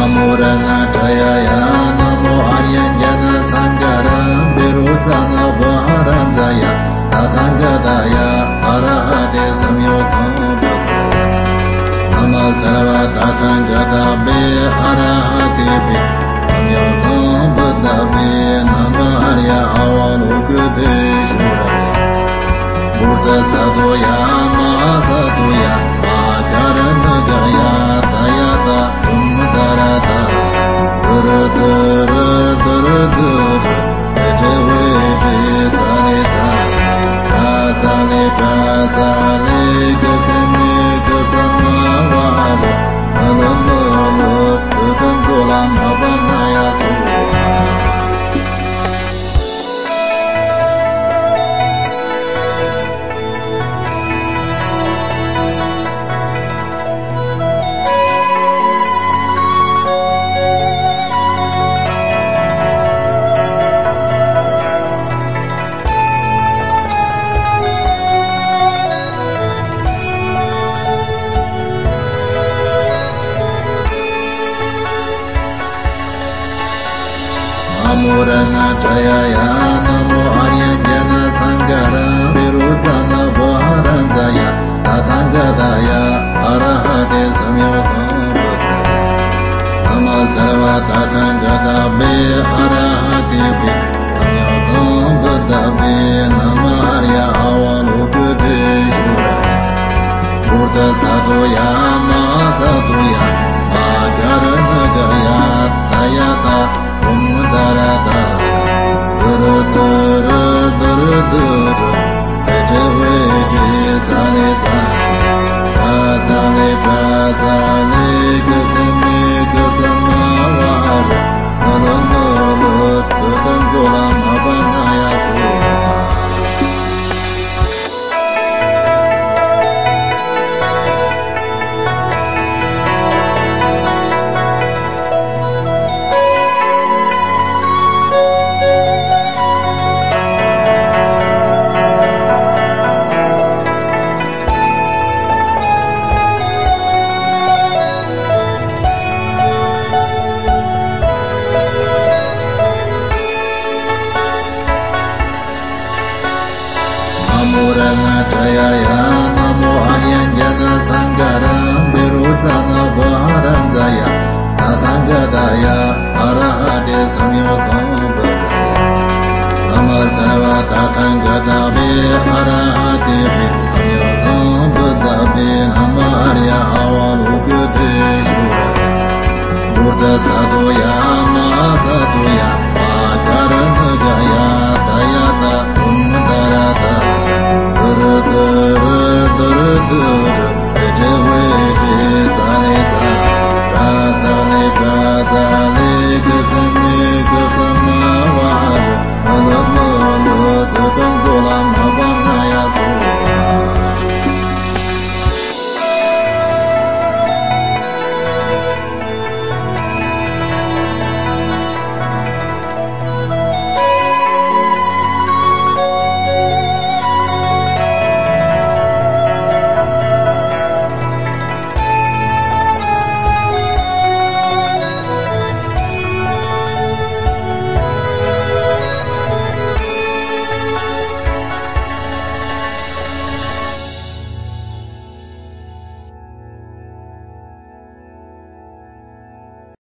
Jaya Namo Aryanjana Sankara Virudana Vaharandaya Tathangadaya Arahate Samyo Sambuddhaya Nama Sarva Tathangadabe Arahate Be Samyo Sambuddhaya Nama Arya Avalokiteshvaraya Buddha Satoya Mahasatoya Magaranagaya Dayata Umdarata Dara Dara Dara Dara Veje Veje Tanita Tatani Tatani Gasami Gasama Vahava Alamala Tutangolam Avanaya Suva Jaya Namo Aryanjana Sankara Virudana Vaharandaya Tathangadaya Arahate Samyo Sambuddhaya Nama Sarva Tathangadabe Arahate Be Samyo Sambuddhaya Nama Arya Avalokiteshvaraya Buddha Satoya Mahasatoya Magaranagaya Dayata Umdarata Dara Dara Dara Dara Veje Veje Tanita Tatani Tatani Gasami Gasama Vahava Alamala Tutangolam Avanaya Suva Jaya Namo Aryanjana Sankara Virudana Vaharandaya Tathangadaya Arahate Samyo Sambuddhaya Nama Sarva Tathangadabe Arahate Be Samyo Sambuddhaya Nama Arya Avalokiteshvaraya Buddha Satoya